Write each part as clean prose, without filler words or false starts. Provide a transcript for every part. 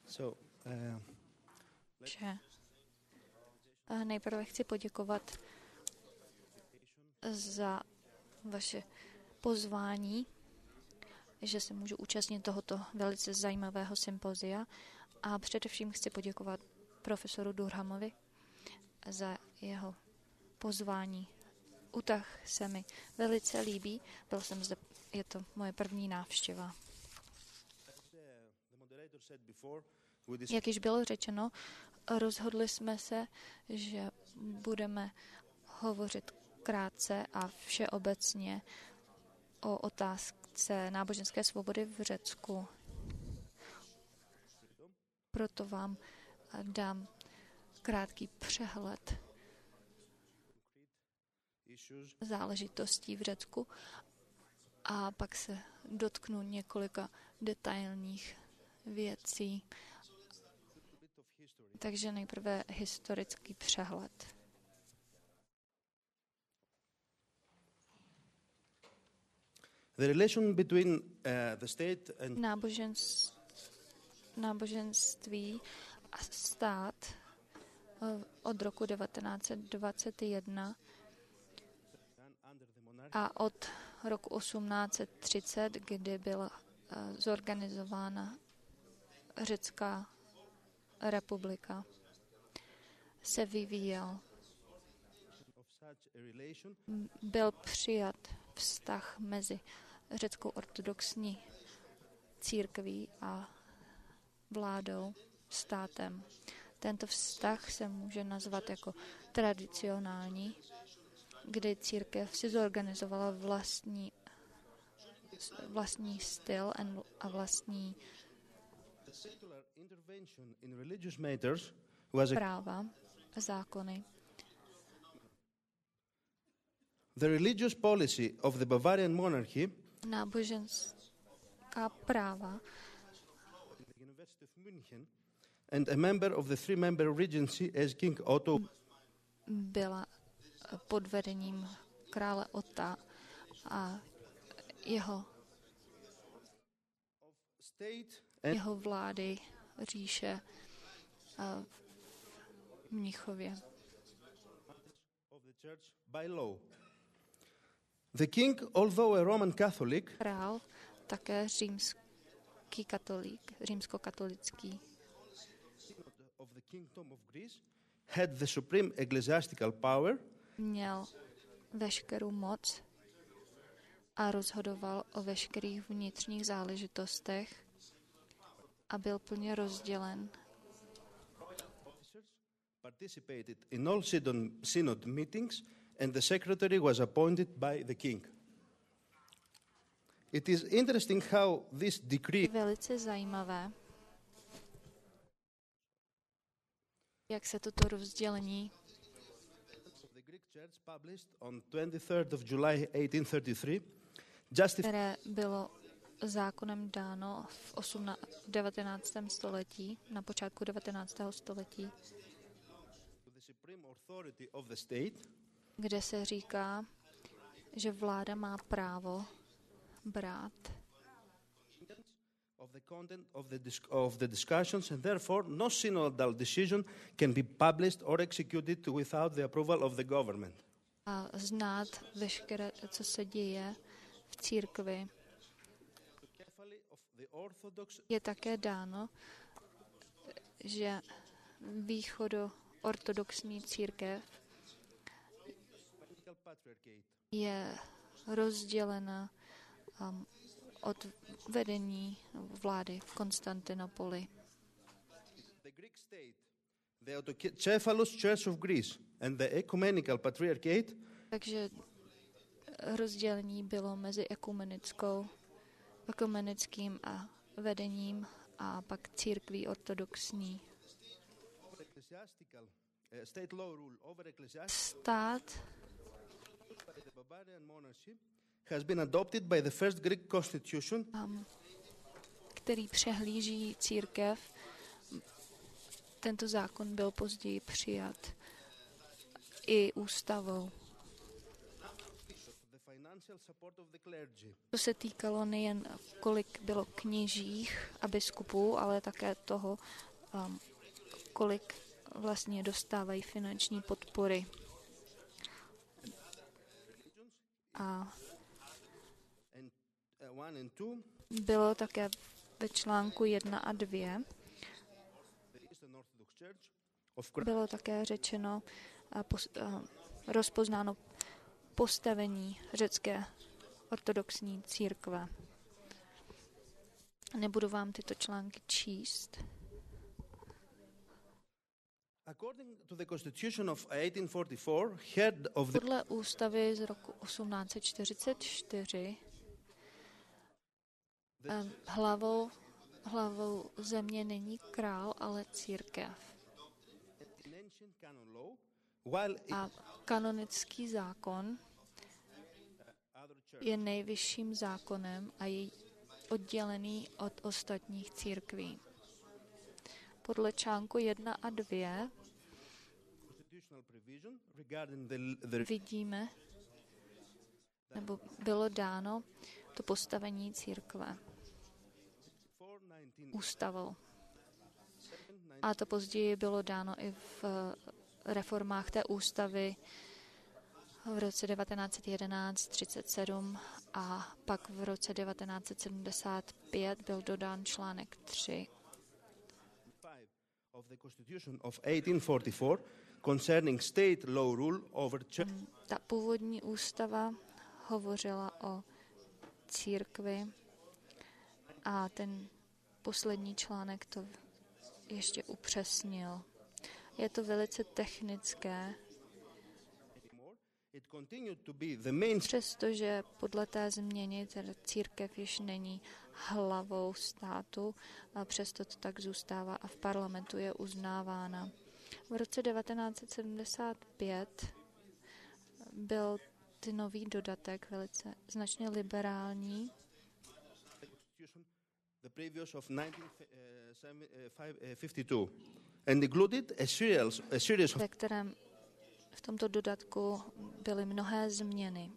Že nejprve chci poděkovat za vaše pozvání, že se můžu účastnit tohoto velice zajímavého sympozia a především chci poděkovat profesoru Durhamovi za jeho pozvání. Utah se mi velice líbí, byl jsem zde, je to moje první návštěva. Jak již bylo řečeno, rozhodli jsme se, že budeme hovořit krátce a všeobecně o otázce náboženské svobody v Řecku. Proto vám dám krátký přehled záležitostí v Řecku a pak se dotknu několika detailních věcí. Takže nejprve historický přehled. The relation between the state and náboženství a stát od roku 1921 a od roku 1830, kdy byla zorganizována Řecká republika, se vyvíjel. Byl přijat vztah mezi řeckou ortodoxní církví a vládou, státem. Tento vztah se může nazvat jako tradicionální, kdy církev si zorganizovala vlastní styl a vlastní práva a zákony. The religious policy of the Bavarian monarchy náboženská práva and a member of the three-member regency as King Otto byla pod vedením krále Otta a jeho vlády říše v Mnichově. The king, although a Roman Catholic, Král, také římskokatolický, of the Kingdom of Greece, had the supreme ecclesiastical power, měl veškerou moc a rozhodoval o veškerých vnitřních záležitostech a byl plně rozdělen. Participated in all synod meetings and the secretary was appointed by the king. It is interesting how this decree Velice zajímavé, jak se toto rozdělení the Greek Church published on 23rd of July 1833 které bylo zákonem dáno v 19. století, na počátku 19. století, kde se říká, že vláda má právo brát of the content of the discussions and therefore no synodal decision can be published or executed without the approval of the government. A znát veškeré, co se děje v církvi. Je také dáno, že východoortodoxní církev je rozdělena od vedení vlády v Konstantinopoli. The Greek state, the Autocephalous Church of Greece and the Ecumenical Patriarchate, takže rozdělení bylo mezi ekumenickým a vedením a pak církví ortodoxní. Stát has been adopted by the first Greek constitution, který přehlíží církev. Tento zákon byl později přijat i ústavou. financial support of the clergy. To se týkalo nejen kolik bylo kněžích a biskupů, ale také toho, kolik vlastně dostávají finanční podpory. A bylo také ve článku 1 a 2 bylo také řečeno rozpoznáno postavení řecké ortodoxní církve. Nebudu vám tyto články číst. Podle ústavy z roku 1844 hlavou země není král, ale církev. A kanonický zákon je nejvyšším zákonem a je oddělený od ostatních církví. Podle článku 1 a 2 vidíme, nebo bylo dáno to postavení církve ústavou. A to později bylo dáno i v reformách té ústavy v roce 1911, 37 a pak v roce 1975 byl dodán článek 3 of the Constitution of 1844 concerning state law rule over church. Ta původní ústava hovořila o církvi a ten poslední článek to ještě upřesnil. Je to velice technické, přestože podle té změny církev již není hlavou státu, a přesto to tak zůstává a v parlamentu je uznávána. V roce 1975 byl ten nový dodatek velice značně liberální. The previous of 1952 and included a series of ve kterém v tomto dodatku byly mnohé změny.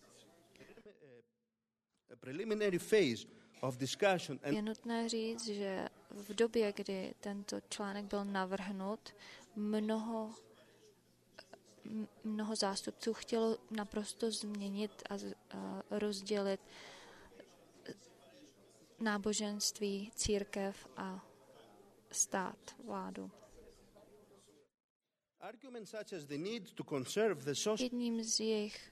Je nutné říct, že v době, kdy tento článek byl navrhnut, mnoho zástupců chtělo naprosto změnit a rozdělit náboženství, církev a stát, vládu. Jedním z jejich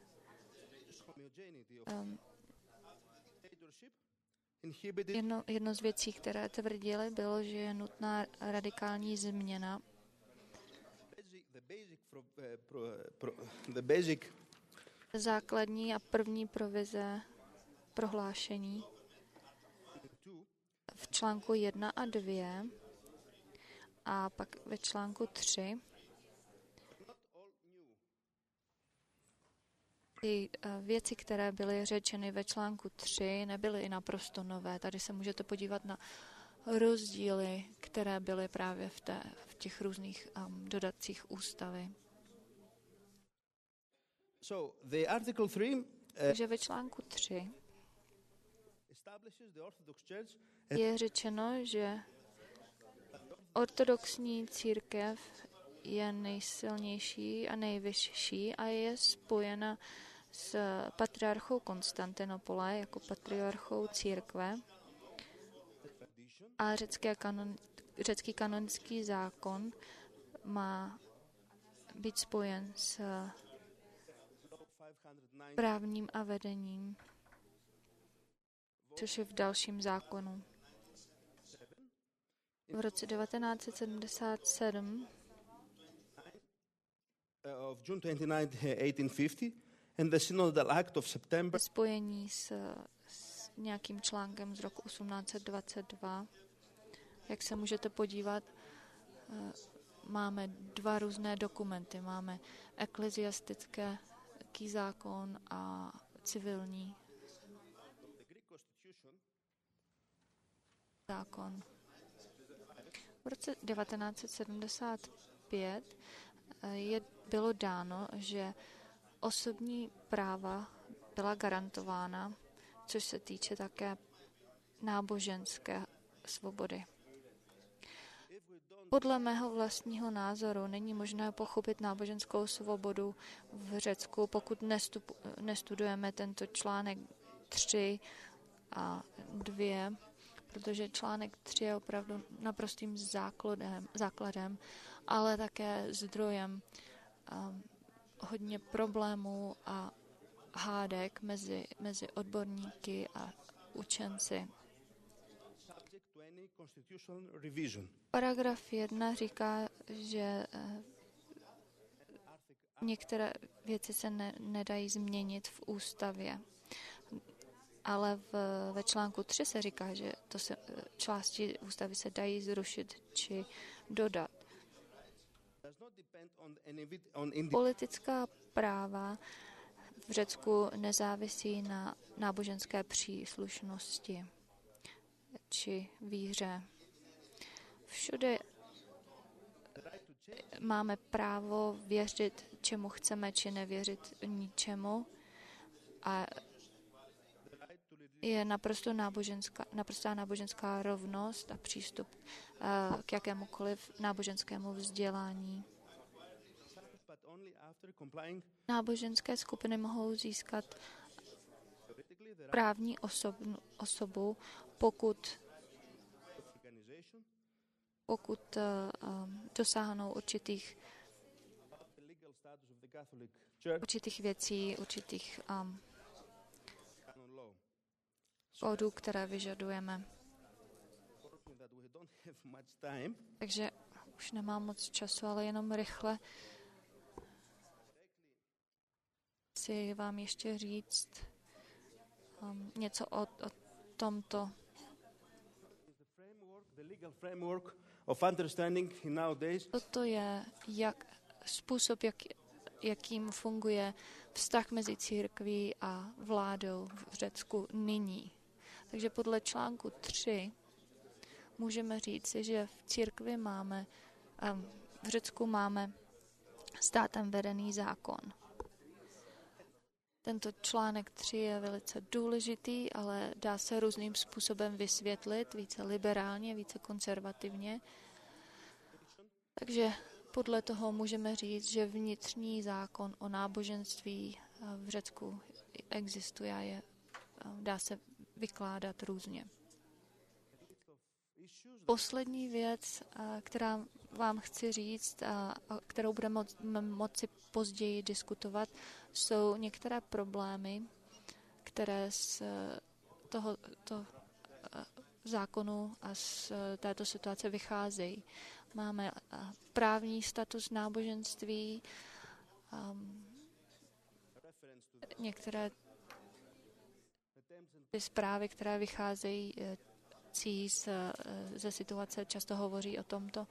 jedno z věcí, které tvrdili, bylo, že je nutná radikální změna základní a první provize prohlášení v článku 1 a 2 a pak ve článku 3 ty věci, které byly řečeny ve článku 3, nebyly i naprosto nové. Tady se můžete podívat na rozdíly, které byly právě v těch různých dodatcích ústavy. Takže ve článku 3 je řečeno, že ortodoxní církev je nejsilnější a nejvyšší a je spojena s patriarchou Konstantinopole jako patriarchou církve a řecký kanonický zákon má být spojen s právním a vedením, což je v dalším zákonu. V roce 1977 of June 29, 1850 and the Synodal Act of September. Spojení s nějakým článkem z roku 1822. Jak se můžete podívat, máme dva různé dokumenty. Máme ekleziastický zákon a civilní zákon. V roce 1975 bylo dáno, že osobní práva byla garantována, což se týče také náboženské svobody. Podle mého vlastního názoru není možné pochopit náboženskou svobodu v Řecku, pokud nestudujeme tento článek 3 a 2, protože článek 3 je opravdu naprostým základem, ale také zdrojem hodně problémů a hádek mezi odborníky a učenci. Paragraf 1 říká, že některé věci se nedají změnit v ústavě, ale ve článku 3 se říká, že části ústavy se dají zrušit či dodat. Politická práva v Řecku nezávisí na náboženské příslušnosti či víře. Všude máme právo věřit, čemu chceme, či nevěřit ničemu, a je naprostá náboženská rovnost a přístup k jakémukoliv náboženskému vzdělání. Náboženské skupiny mohou získat právní osobu, pokud dosáhnou určitých věcí, určitých kódů, které vyžadujeme. Takže už nemám moc času, ale jenom rychle chci vám ještě říct něco o tomto. Toto je způsob, jakým funguje vztah mezi církví a vládou v Řecku nyní. Takže podle článku 3 můžeme říci, že v církvi v Řecku máme státem vedený zákon. Tento článek 3 je velice důležitý, ale dá se různým způsobem vysvětlit, více liberálně, více konzervativně. Takže podle toho můžeme říct, že vnitřní zákon o náboženství v Řecku existuje a dá se vykládat různě. Poslední věc, která vám chci říct a kterou budeme moci později diskutovat, jsou některé problémy, které z tohoto zákonu a z této situace vycházejí. Máme právní status náboženství, některé ty zprávy, které vycházejí ze situace, často hovoří o tomto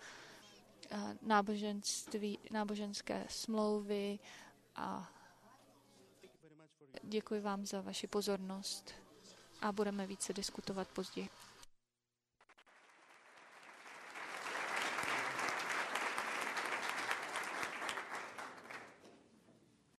náboženské smlouvy a děkuji vám za vaši pozornost a budeme více diskutovat později.